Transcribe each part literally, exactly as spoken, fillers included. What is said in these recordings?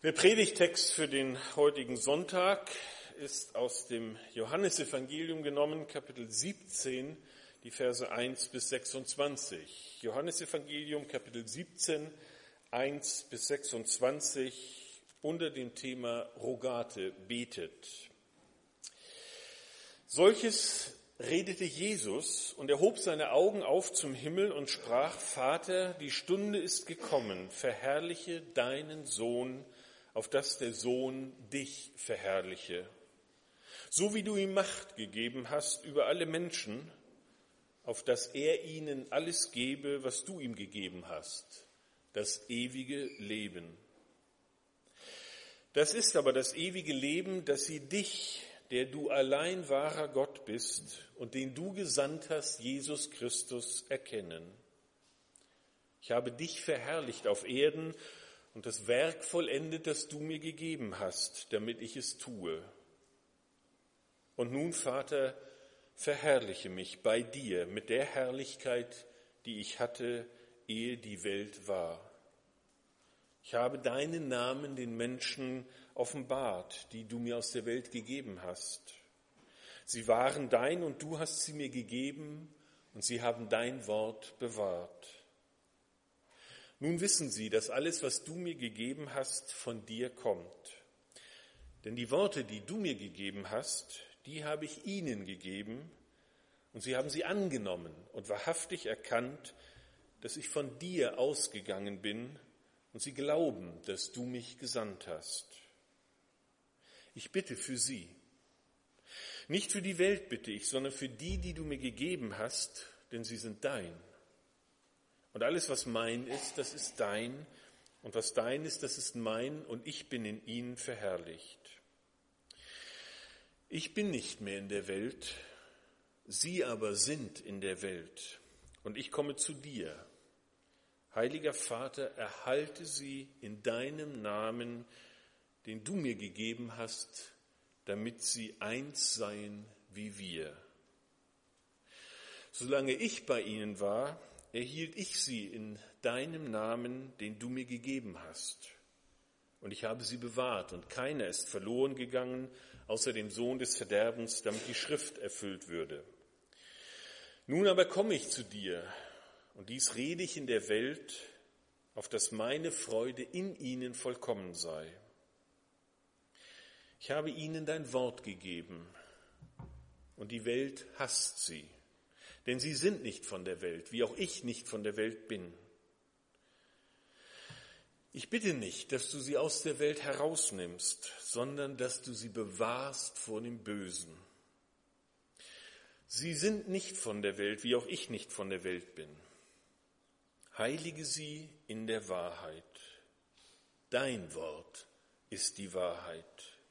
Der Predigtext für den heutigen Sonntag ist aus dem Johannesevangelium genommen, Kapitel siebzehn, die Verse eins bis sechsundzwanzig. Johannesevangelium, Kapitel siebzehn, eins bis sechsundzwanzig, unter dem Thema Rogate, betet. Solches redete Jesus und erhob seine Augen auf zum Himmel und sprach: Vater, die Stunde ist gekommen, verherrliche deinen Sohn, auf dass der Sohn dich verherrliche. So wie du ihm Macht gegeben hast über alle Menschen, auf dass er ihnen alles gebe, was du ihm gegeben hast, das ewige Leben. Das ist aber das ewige Leben, dass sie dich, der du allein wahrer Gott bist und den du gesandt hast, Jesus Christus, erkennen. Ich habe dich verherrlicht auf Erden und das Werk vollendet, das du mir gegeben hast, damit ich es tue. Und nun, Vater, verherrliche mich bei dir mit der Herrlichkeit, die ich hatte, ehe die Welt war. Ich habe deinen Namen den Menschen offenbart, die du mir aus der Welt gegeben hast. Sie waren dein und du hast sie mir gegeben und sie haben dein Wort bewahrt. Nun wissen sie, dass alles, was du mir gegeben hast, von dir kommt. Denn die Worte, die du mir gegeben hast, die habe ich ihnen gegeben und sie haben sie angenommen und wahrhaftig erkannt, dass ich von dir ausgegangen bin und sie glauben, dass du mich gesandt hast. Ich bitte für sie. Nicht für die Welt bitte ich, sondern für die, die du mir gegeben hast, denn sie sind dein. Und alles, was mein ist, das ist dein, und was dein ist, das ist mein, und ich bin in ihnen verherrlicht. Ich bin nicht mehr in der Welt, sie aber sind in der Welt, und ich komme zu dir. Heiliger Vater, erhalte sie in deinem Namen, den du mir gegeben hast, damit sie eins seien wie wir. Solange ich bei ihnen war, erhielt ich sie in deinem Namen, den du mir gegeben hast. Und ich habe sie bewahrt, und keiner ist verloren gegangen, außer dem Sohn des Verderbens, damit die Schrift erfüllt würde. Nun aber komme ich zu dir, und dies rede ich in der Welt, auf dass meine Freude in ihnen vollkommen sei. Ich habe ihnen dein Wort gegeben, und die Welt hasst sie. Denn sie sind nicht von der Welt, wie auch ich nicht von der Welt bin. Ich bitte nicht, dass du sie aus der Welt herausnimmst, sondern dass du sie bewahrst vor dem Bösen. Sie sind nicht von der Welt, wie auch ich nicht von der Welt bin. Heilige sie in der Wahrheit. Dein Wort ist die Wahrheit.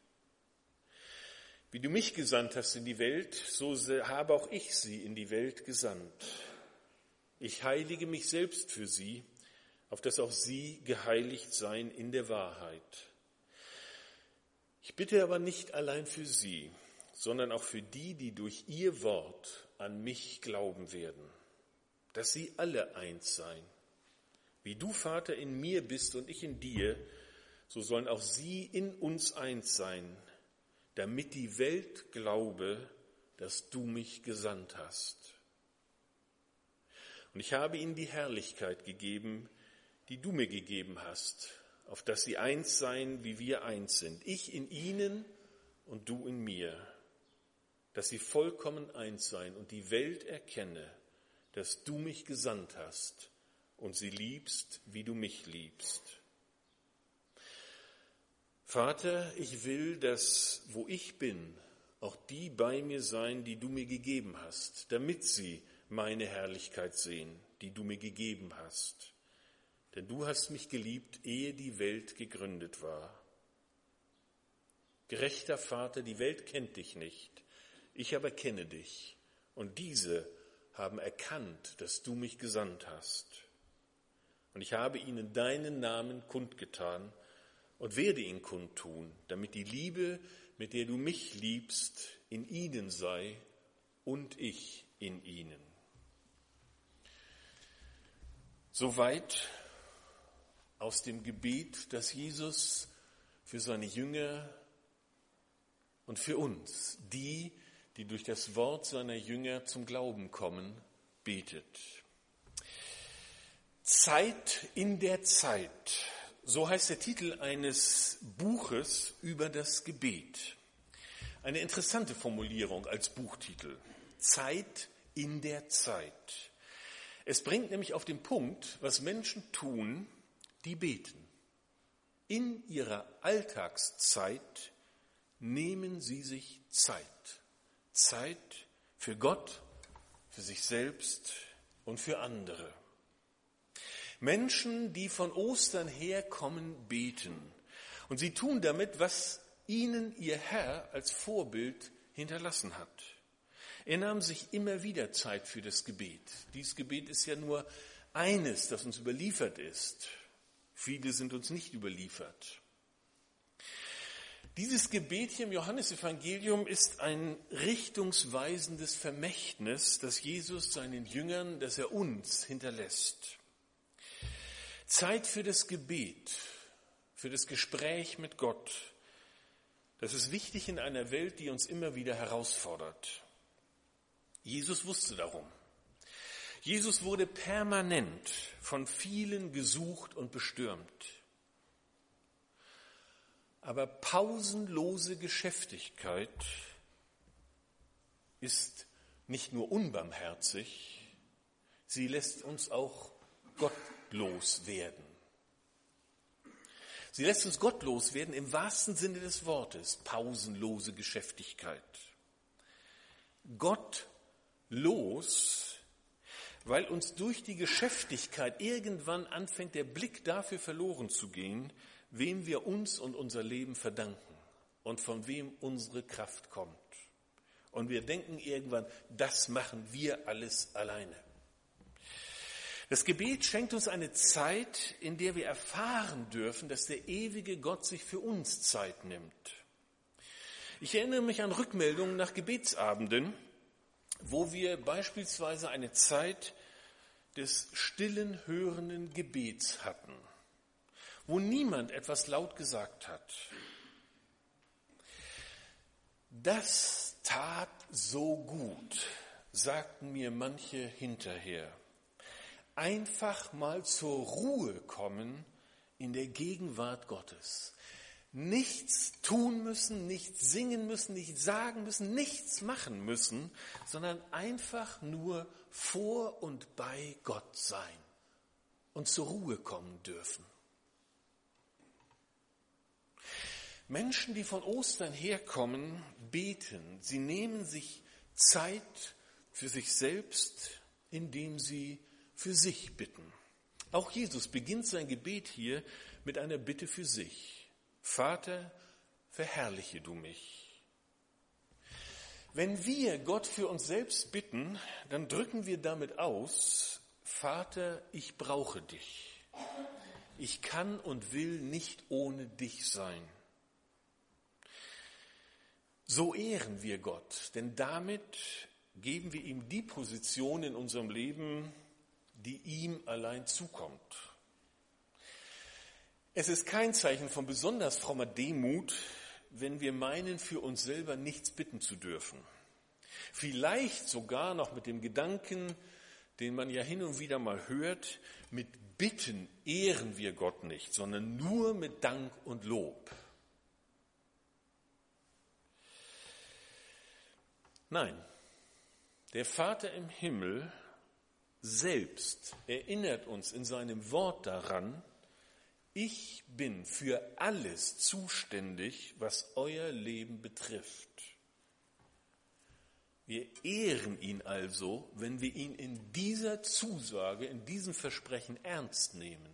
Wie du mich gesandt hast in die Welt, so habe auch ich sie in die Welt gesandt. Ich heilige mich selbst für sie, auf dass auch sie geheiligt seien in der Wahrheit. Ich bitte aber nicht allein für sie, sondern auch für die, die durch ihr Wort an mich glauben werden, dass sie alle eins seien. Wie du, Vater, in mir bist und ich in dir, so sollen auch sie in uns eins sein, damit die Welt glaube, dass du mich gesandt hast. Und ich habe ihnen die Herrlichkeit gegeben, die du mir gegeben hast, auf dass sie eins seien, wie wir eins sind. Ich in ihnen und du in mir, dass sie vollkommen eins seien und die Welt erkenne, dass du mich gesandt hast und sie liebst, wie du mich liebst. Vater, ich will, dass, wo ich bin, auch die bei mir sein, die du mir gegeben hast, damit sie meine Herrlichkeit sehen, die du mir gegeben hast. Denn du hast mich geliebt, ehe die Welt gegründet war. Gerechter Vater, die Welt kennt dich nicht, ich aber kenne dich, und diese haben erkannt, dass du mich gesandt hast. Und ich habe ihnen deinen Namen kundgetan, und werde ihn kundtun, damit die Liebe, mit der du mich liebst, in ihnen sei und ich in ihnen. Soweit aus dem Gebet, das Jesus für seine Jünger und für uns, die, die durch das Wort seiner Jünger zum Glauben kommen, betet. Zeit in der Zeit, so heißt der Titel eines Buches über das Gebet. Eine interessante Formulierung als Buchtitel. Zeit in der Zeit. Es bringt nämlich auf den Punkt, was Menschen tun, die beten. In ihrer Alltagszeit nehmen sie sich Zeit. Zeit für Gott, für sich selbst und für andere. Menschen, die von Ostern herkommen, beten. Und sie tun damit, was ihnen ihr Herr als Vorbild hinterlassen hat. Er nahm sich immer wieder Zeit für das Gebet. Dieses Gebet ist ja nur eines, das uns überliefert ist. Viele sind uns nicht überliefert. Dieses Gebet hier im Johannesevangelium ist ein richtungsweisendes Vermächtnis, das Jesus seinen Jüngern, das er uns hinterlässt. Zeit für das Gebet, für das Gespräch mit Gott. Das ist wichtig in einer Welt, die uns immer wieder herausfordert. Jesus wusste darum. Jesus wurde permanent von vielen gesucht und bestürmt. Aber pausenlose Geschäftigkeit ist nicht nur unbarmherzig, sie lässt uns auch gottlos werden. Sie lässt uns gottlos werden im wahrsten Sinne des Wortes, pausenlose Geschäftigkeit. Gottlos, weil uns durch die Geschäftigkeit irgendwann anfängt, der Blick dafür verloren zu gehen, wem wir uns und unser Leben verdanken und von wem unsere Kraft kommt. Und wir denken irgendwann, das machen wir alles alleine. Das Gebet schenkt uns eine Zeit, in der wir erfahren dürfen, dass der ewige Gott sich für uns Zeit nimmt. Ich erinnere mich an Rückmeldungen nach Gebetsabenden, wo wir beispielsweise eine Zeit des stillen, hörenden Gebets hatten, wo niemand etwas laut gesagt hat. Das tat so gut, sagten mir manche hinterher. Einfach mal zur Ruhe kommen in der Gegenwart Gottes. Nichts tun müssen, nichts singen müssen, nichts sagen müssen, nichts machen müssen, sondern einfach nur vor und bei Gott sein und zur Ruhe kommen dürfen. Menschen, die von Ostern herkommen, beten. Sie nehmen sich Zeit für sich selbst, indem sie für sich bitten. Auch Jesus beginnt sein Gebet hier mit einer Bitte für sich. Vater, verherrliche du mich. Wenn wir Gott für uns selbst bitten, dann drücken wir damit aus, Vater, ich brauche dich. Ich kann und will nicht ohne dich sein. So ehren wir Gott, denn damit geben wir ihm die Position in unserem Leben, die ihm allein zukommt. Es ist kein Zeichen von besonders frommer Demut, wenn wir meinen, für uns selber nichts bitten zu dürfen. Vielleicht sogar noch mit dem Gedanken, den man ja hin und wieder mal hört, mit Bitten ehren wir Gott nicht, sondern nur mit Dank und Lob. Nein, der Vater im Himmel selbst erinnert uns in seinem Wort daran, ich bin für alles zuständig, was euer Leben betrifft. Wir ehren ihn also, wenn wir ihn in dieser Zusage, in diesem Versprechen ernst nehmen.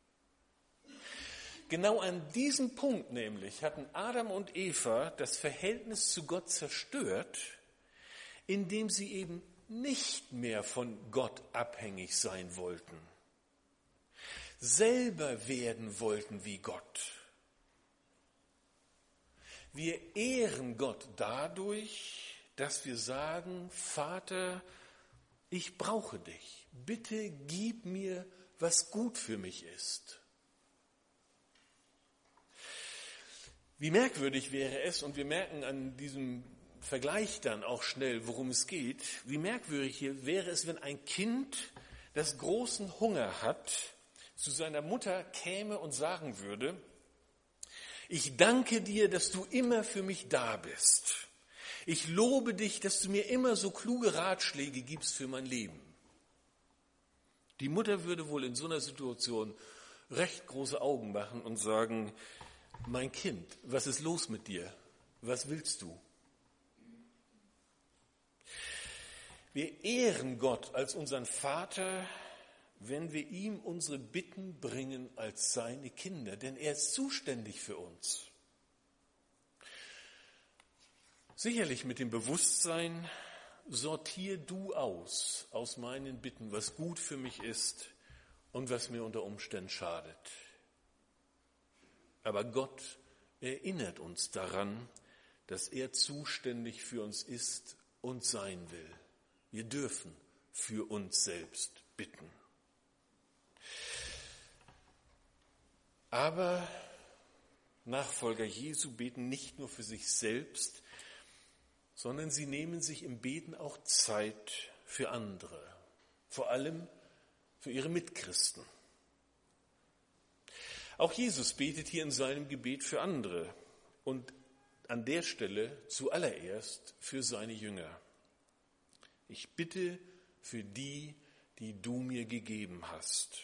Genau an diesem Punkt nämlich hatten Adam und Eva das Verhältnis zu Gott zerstört, indem sie eben nicht mehr von Gott abhängig sein wollten, selber werden wollten wie Gott. Wir ehren Gott dadurch, dass wir sagen, Vater, ich brauche dich. Bitte gib mir, was gut für mich ist. Wie merkwürdig wäre es, und wir merken an diesem Vergleich dann auch schnell, worum es geht, wie merkwürdig hier wäre es, wenn ein Kind, das großen Hunger hat, zu seiner Mutter käme und sagen würde, ich danke dir, dass du immer für mich da bist. Ich lobe dich, dass du mir immer so kluge Ratschläge gibst für mein Leben. Die Mutter würde wohl in so einer Situation recht große Augen machen und sagen, mein Kind, was ist los mit dir? Was willst du? Wir ehren Gott als unseren Vater, wenn wir ihm unsere Bitten bringen als seine Kinder, denn er ist zuständig für uns. Sicherlich mit dem Bewusstsein, sortier du aus, aus meinen Bitten, was gut für mich ist und was mir unter Umständen schadet. Aber Gott erinnert uns daran, dass er zuständig für uns ist und sein will. Wir dürfen für uns selbst bitten. Aber Nachfolger Jesu beten nicht nur für sich selbst, sondern sie nehmen sich im Beten auch Zeit für andere, vor allem für ihre Mitchristen. Auch Jesus betet hier in seinem Gebet für andere und an der Stelle zuallererst für seine Jünger. Ich bitte für die, die du mir gegeben hast.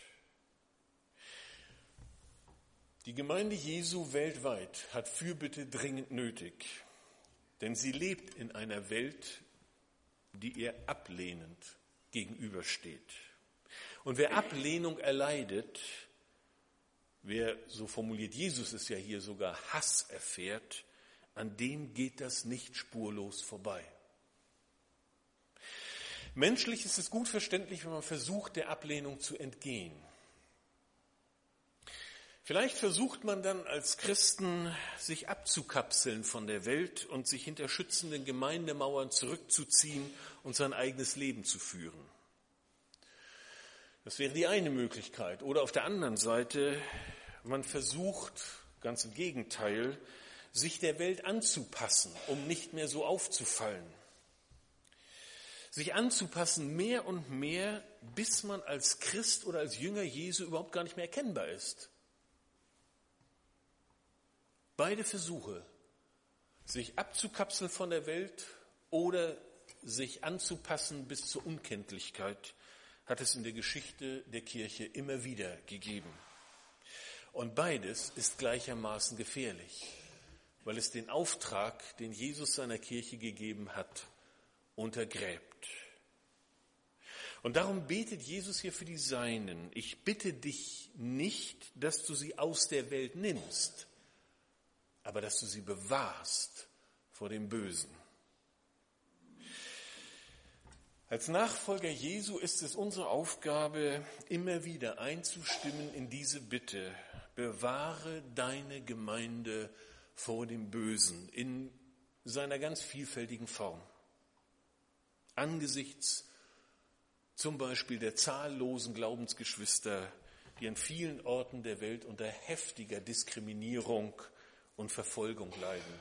Die Gemeinde Jesu weltweit hat Fürbitte dringend nötig, denn sie lebt in einer Welt, die ihr ablehnend gegenübersteht. Und wer Ablehnung erleidet, wer, so formuliert Jesus es ja hier, sogar Hass erfährt, an dem geht das nicht spurlos vorbei. Menschlich ist es gut verständlich, wenn man versucht, der Ablehnung zu entgehen. Vielleicht versucht man dann als Christen, sich abzukapseln von der Welt und sich hinter schützenden Gemeindemauern zurückzuziehen und sein eigenes Leben zu führen. Das wäre die eine Möglichkeit. Oder auf der anderen Seite, man versucht, ganz im Gegenteil, sich der Welt anzupassen, um nicht mehr so aufzufallen. Sich anzupassen mehr und mehr, bis man als Christ oder als Jünger Jesu überhaupt gar nicht mehr erkennbar ist. Beide Versuche, sich abzukapseln von der Welt oder sich anzupassen bis zur Unkenntlichkeit, hat es in der Geschichte der Kirche immer wieder gegeben. Und beides ist gleichermaßen gefährlich, weil es den Auftrag, den Jesus seiner Kirche gegeben hat, untergräbt. Und darum betet Jesus hier für die Seinen. Ich bitte dich nicht, dass du sie aus der Welt nimmst, aber dass du sie bewahrst vor dem Bösen. Als Nachfolger Jesu ist es unsere Aufgabe, immer wieder einzustimmen in diese Bitte. Bewahre deine Gemeinde vor dem Bösen in seiner ganz vielfältigen Form. Angesichts zum Beispiel der zahllosen Glaubensgeschwister, die an vielen Orten der Welt unter heftiger Diskriminierung und Verfolgung leiden.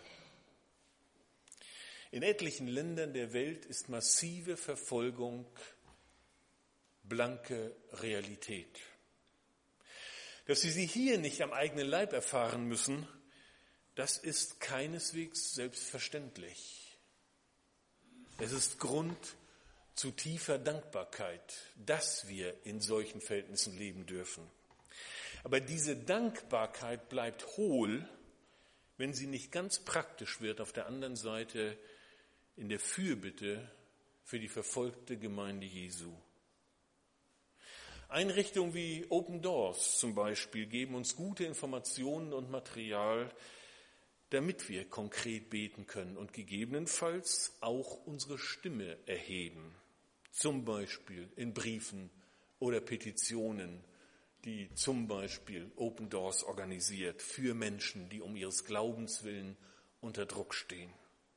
In etlichen Ländern der Welt ist massive Verfolgung blanke Realität. Dass wir sie hier nicht am eigenen Leib erfahren müssen, das ist keineswegs selbstverständlich. Es ist Grund zu tiefer Dankbarkeit, dass wir in solchen Verhältnissen leben dürfen. Aber diese Dankbarkeit bleibt hohl, wenn sie nicht ganz praktisch wird auf der anderen Seite in der Fürbitte für die verfolgte Gemeinde Jesu. Einrichtungen wie Open Doors zum Beispiel geben uns gute Informationen und Material, damit wir konkret beten können und gegebenenfalls auch unsere Stimme erheben. Zum Beispiel in Briefen oder Petitionen, die zum Beispiel Open Doors organisiert für Menschen, die um ihres Glaubens willen unter Druck stehen.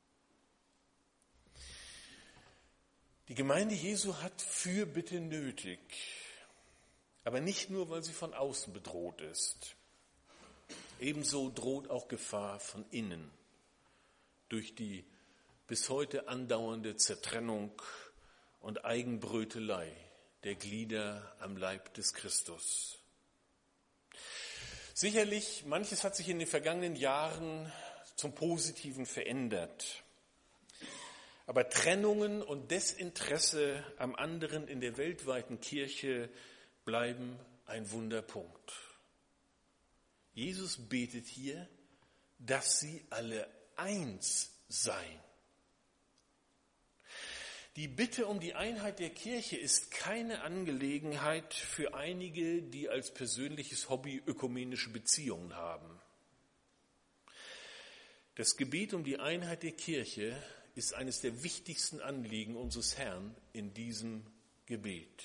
Die Gemeinde Jesu hat Fürbitte nötig, aber nicht nur, weil sie von außen bedroht ist. Ebenso droht auch Gefahr von innen durch die bis heute andauernde Zertrennung und Eigenbrötelei der Glieder am Leib des Christus. Sicherlich, manches hat sich in den vergangenen Jahren zum Positiven verändert. Aber Trennungen und Desinteresse am anderen in der weltweiten Kirche bleiben ein Wunderpunkt. Jesus betet hier, dass sie alle eins seien. Die Bitte um die Einheit der Kirche ist keine Angelegenheit für einige, die als persönliches Hobby ökumenische Beziehungen haben. Das Gebet um die Einheit der Kirche ist eines der wichtigsten Anliegen unseres Herrn in diesem Gebet.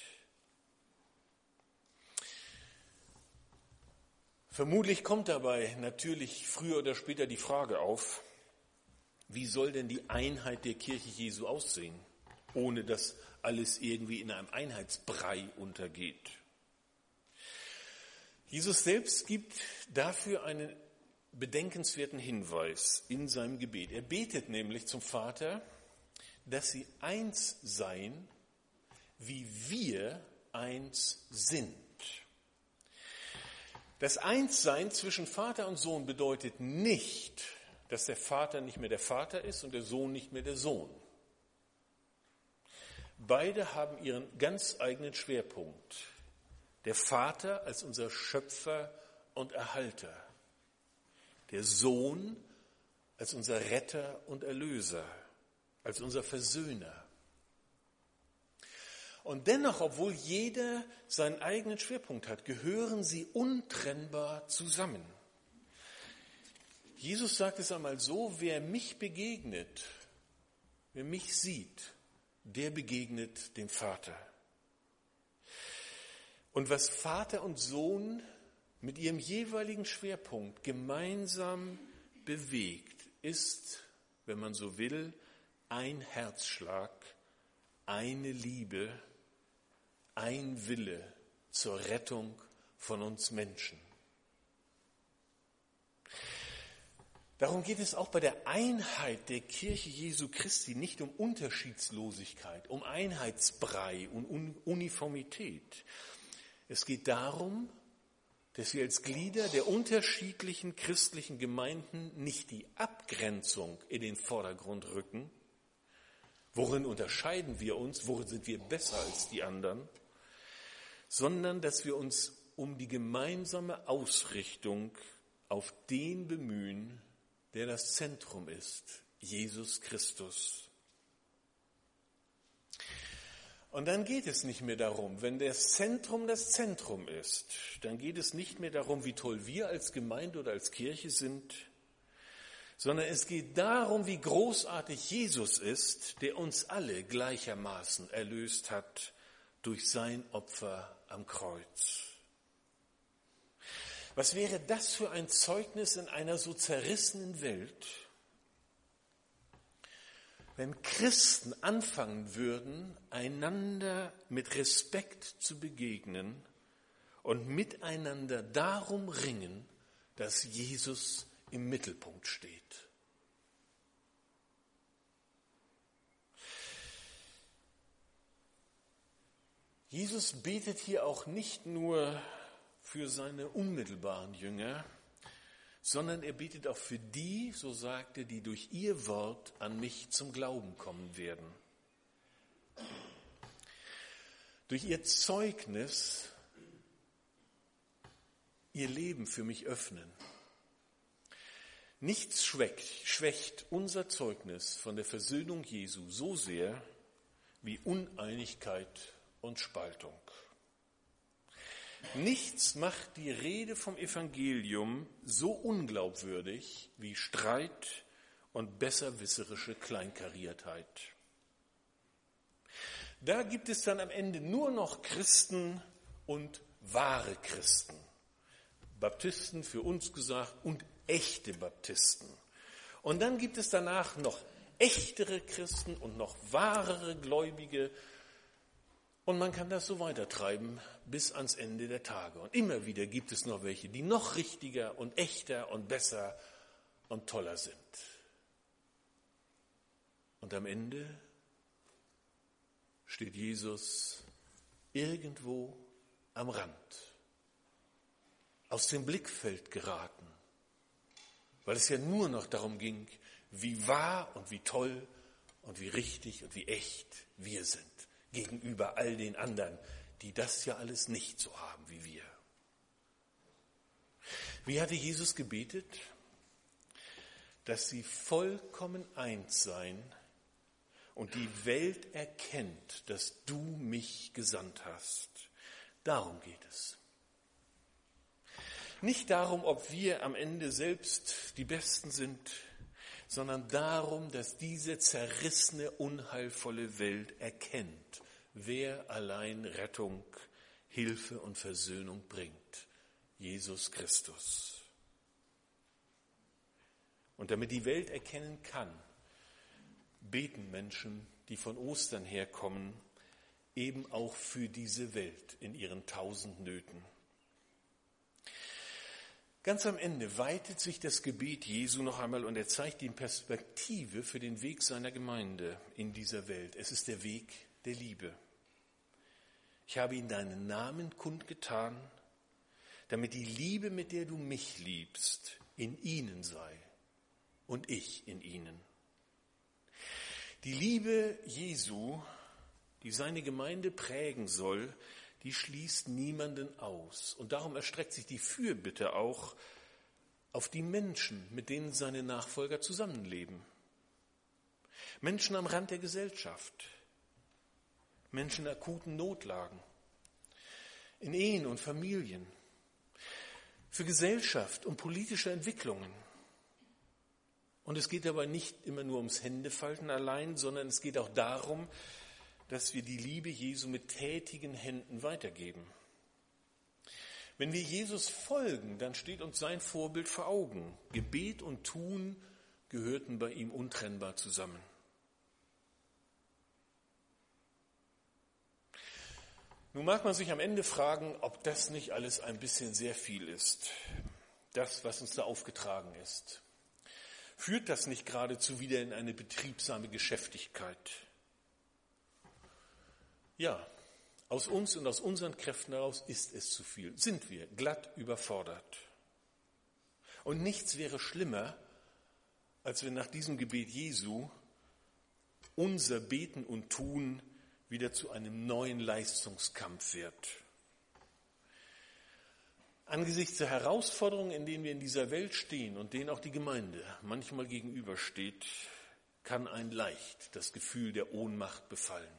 Vermutlich kommt dabei natürlich früher oder später die Frage auf, wie soll denn die Einheit der Kirche Jesu aussehen, ohne dass alles irgendwie in einem Einheitsbrei untergeht. Jesus selbst gibt dafür einen bedenkenswerten Hinweis in seinem Gebet. Er betet nämlich zum Vater, dass sie eins seien, wie wir eins sind. Das Einssein zwischen Vater und Sohn bedeutet nicht, dass der Vater nicht mehr der Vater ist und der Sohn nicht mehr der Sohn. Beide haben ihren ganz eigenen Schwerpunkt. Der Vater als unser Schöpfer und Erhalter. Der Sohn als unser Retter und Erlöser, als unser Versöhner. Und dennoch, obwohl jeder seinen eigenen Schwerpunkt hat, gehören sie untrennbar zusammen. Jesus sagt es einmal so, wer mich begegnet, wer mich sieht, der begegnet dem Vater. Und was Vater und Sohn mit ihrem jeweiligen Schwerpunkt gemeinsam bewegt, ist, wenn man so will, ein Herzschlag, eine Liebe, ein Wille zur Rettung von uns Menschen. Darum geht es auch bei der Einheit der Kirche Jesu Christi nicht um Unterschiedslosigkeit, um Einheitsbrei und Uniformität. Es geht darum, dass wir als Glieder der unterschiedlichen christlichen Gemeinden nicht die Abgrenzung in den Vordergrund rücken. Worin unterscheiden wir uns? Worin sind wir besser als die anderen? Sondern dass wir uns um die gemeinsame Ausrichtung auf den bemühen, der das Zentrum ist, Jesus Christus. Und dann geht es nicht mehr darum, wenn das Zentrum das Zentrum ist, dann geht es nicht mehr darum, wie toll wir als Gemeinde oder als Kirche sind, sondern es geht darum, wie großartig Jesus ist, der uns alle gleichermaßen erlöst hat durch sein Opfer am Kreuz. Was wäre das für ein Zeugnis in einer so zerrissenen Welt, wenn Christen anfangen würden, einander mit Respekt zu begegnen und miteinander darum ringen, dass Jesus im Mittelpunkt steht. Jesus betet hier auch nicht nur für seine unmittelbaren Jünger, sondern er betet auch für die, so sagt er, die durch ihr Wort an mich zum Glauben kommen werden. Durch ihr Zeugnis ihr Leben für mich öffnen. Nichts schwächt, schwächt unser Zeugnis von der Versöhnung Jesu so sehr wie Uneinigkeit und Spaltung. Nichts macht die Rede vom Evangelium so unglaubwürdig wie Streit und besserwisserische Kleinkariertheit. Da gibt es dann am Ende nur noch Christen und wahre Christen. Baptisten für uns gesagt und echte Baptisten. Und dann gibt es danach noch echtere Christen und noch wahrere Gläubige. Und man kann das so weitertreiben bis ans Ende der Tage. Und immer wieder gibt es noch welche, die noch richtiger und echter und besser und toller sind. Und am Ende steht Jesus irgendwo am Rand, aus dem Blickfeld geraten, weil es ja nur noch darum ging, wie wahr und wie toll und wie richtig und wie echt wir sind gegenüber all den anderen, die das ja alles nicht so haben wie wir. Wie hatte Jesus gebetet? Dass sie vollkommen eins seien und die Welt erkennt, dass du mich gesandt hast. Darum geht es. Nicht darum, ob wir am Ende selbst die Besten sind, sondern darum, dass diese zerrissene, unheilvolle Welt erkennt, wer allein Rettung, Hilfe und Versöhnung bringt. Jesus Christus. Und damit die Welt erkennen kann, beten Menschen, die von Ostern herkommen, eben auch für diese Welt in ihren tausend Nöten. Ganz am Ende weitet sich das Gebet Jesu noch einmal und er zeigt die Perspektive für den Weg seiner Gemeinde in dieser Welt. Es ist der Weg der Liebe. Ich habe ihnen deinen Namen kundgetan, damit die Liebe, mit der du mich liebst, in ihnen sei und ich in ihnen. Die Liebe Jesu, die seine Gemeinde prägen soll, die schließt niemanden aus. Und darum erstreckt sich die Fürbitte auch auf die Menschen, mit denen seine Nachfolger zusammenleben. Menschen am Rand der Gesellschaft, Menschen in akuten Notlagen, in Ehen und Familien, für Gesellschaft und politische Entwicklungen. Und es geht dabei nicht immer nur ums Händefalten allein, sondern es geht auch darum, dass wir die Liebe Jesu mit tätigen Händen weitergeben. Wenn wir Jesus folgen, dann steht uns sein Vorbild vor Augen. Gebet und Tun gehörten bei ihm untrennbar zusammen. Nun mag man sich am Ende fragen, ob das nicht alles ein bisschen sehr viel ist, das, was uns da aufgetragen ist. Führt das nicht geradezu wieder in eine betriebsame Geschäftigkeit? Ja, aus uns und aus unseren Kräften heraus ist es zu viel, sind wir glatt überfordert. Und nichts wäre schlimmer, als wenn nach diesem Gebet Jesu unser Beten und Tun wieder zu einem neuen Leistungskampf wird. Angesichts der Herausforderungen, in denen wir in dieser Welt stehen und denen auch die Gemeinde manchmal gegenübersteht, kann ein leicht das Gefühl der Ohnmacht befallen.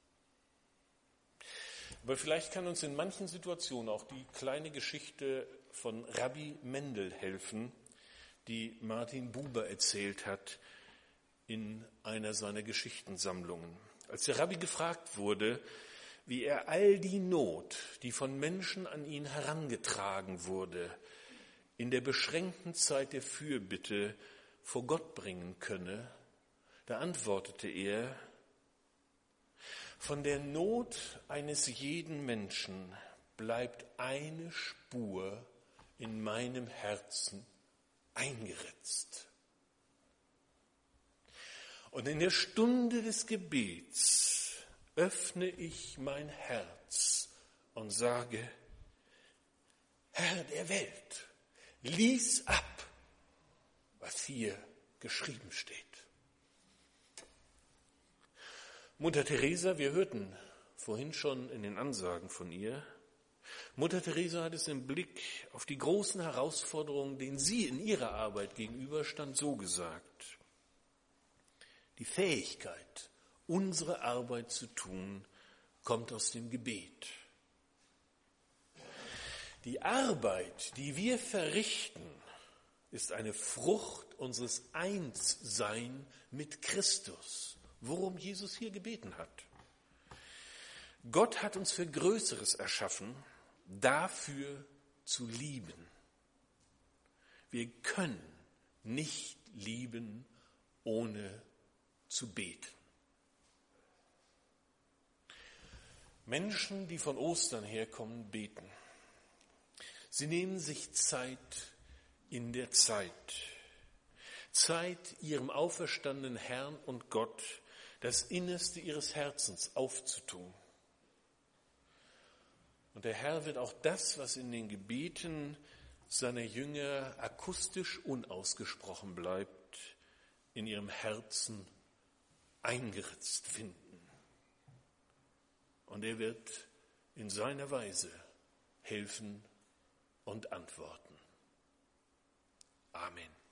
Aber vielleicht kann uns in manchen Situationen auch die kleine Geschichte von Rabbi Mendel helfen, die Martin Buber erzählt hat in einer seiner Geschichtensammlungen. Als der Rabbi gefragt wurde, wie er all die Not, die von Menschen an ihn herangetragen wurde, in der beschränkten Zeit der Fürbitte vor Gott bringen könne, da antwortete er: Von der Not eines jeden Menschen bleibt eine Spur in meinem Herzen eingeritzt. Und in der Stunde des Gebets öffne ich mein Herz und sage: Herr der Welt, lies ab, was hier geschrieben steht. Mutter Teresa, wir hörten vorhin schon in den Ansagen von ihr, Mutter Teresa hat es im Blick auf die großen Herausforderungen, denen sie in ihrer Arbeit gegenüberstand, so gesagt: Die Fähigkeit, unsere Arbeit zu tun, kommt aus dem Gebet. Die Arbeit, die wir verrichten, ist eine Frucht unseres Einssein mit Christus, worum Jesus hier gebeten hat. Gott hat uns für Größeres erschaffen, dafür zu lieben. Wir können nicht lieben, ohne zu beten. Menschen, die von Ostern herkommen, beten. Sie nehmen sich Zeit in der Zeit. Zeit, ihrem auferstandenen Herrn und Gott das Innerste ihres Herzens aufzutun. Und der Herr wird auch das, was in den Gebeten seiner Jünger akustisch unausgesprochen bleibt, in ihrem Herzen eingeritzt finden. Und er wird in seiner Weise helfen und antworten. Amen.